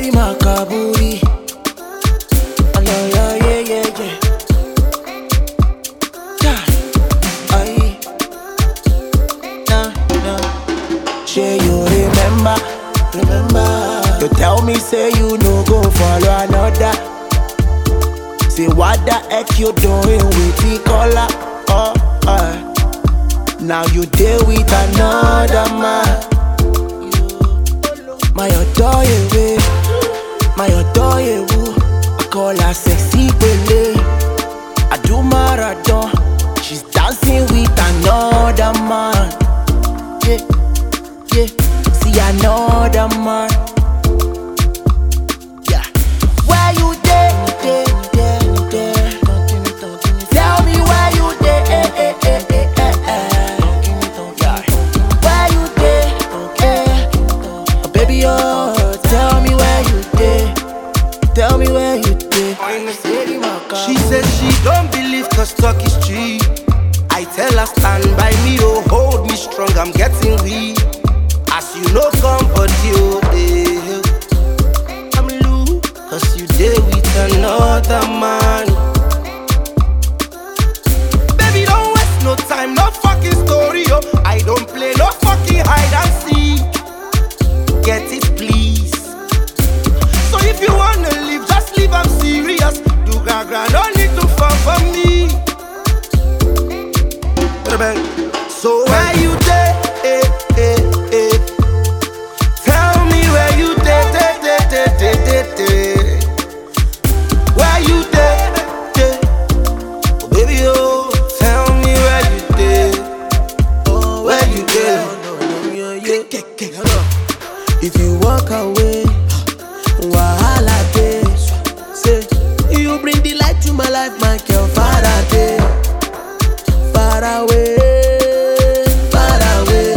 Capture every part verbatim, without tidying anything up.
Baby Makaburi. Oh yeah, yeah, yeah, yeah, yeah. Yeah. Aye. Nah, nah. Sure you remember, remember. You tell me say you no go follow another. Say what the heck you doing with the color? Oh, uh. Now you deal with another man. My adore you, my adore you. I call her sexy Bele. I do marathon. She's dancing with another man. Yeah, yeah. See another man. Yeah. Where you there, there, there, there? Tell me where you there, eh, eh, eh, eh, eh, eh. Yeah. Where you there, eh? Oh, baby, oh, tell me where you there. Tell me where you there. She says she don't believe cause talk is cheap. I tell her stand by me, oh hold me strong, I'm getting weak. As you know come but you, eh. I'm loose cause you there with another man. Baby don't waste no time, no fucking story, oh. I don't play no fucking hide and seek. Get it please. So if you wanna leave, just leave, I'm serious. Do gaga, no need to fall for me. So where you there, eh, eh, eh. Tell me where you there, there, there, there, there, there, there. Where you there, there. Oh baby, oh, tell me where you there. Oh, where you there. If you walk away, wahala dey. Say you bring the light to my life, my girl. Far away, far away, far away.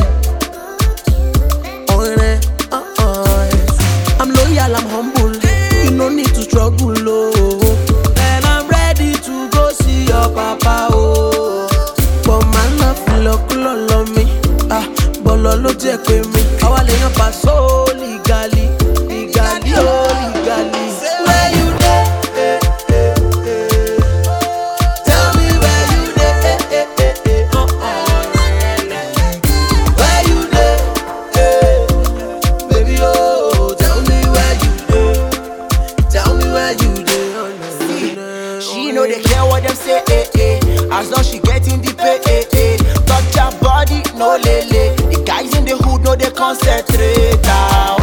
Oh, yeah, uh, uh. I'm loyal, I'm humble. You no need to struggle, oh. And I'm ready to go see your papa, oh. But my love, look, love me. Ah, bolo lo je pe mi. Àwa lèyàn pa so legally, legally, oh legally. Where you there? Eh, eh, eh. Tell me where you there? Eh, eh, eh, eh. Uh, uh. Where you there? Eh. Baby, oh, tell me where you there. Tell me where you there. Oh, no. She know they care what them say, eh, eh. As long she getting the pay, eh, eh. Touch her body, no lele. The guys in the hood know they concentrate. Ah,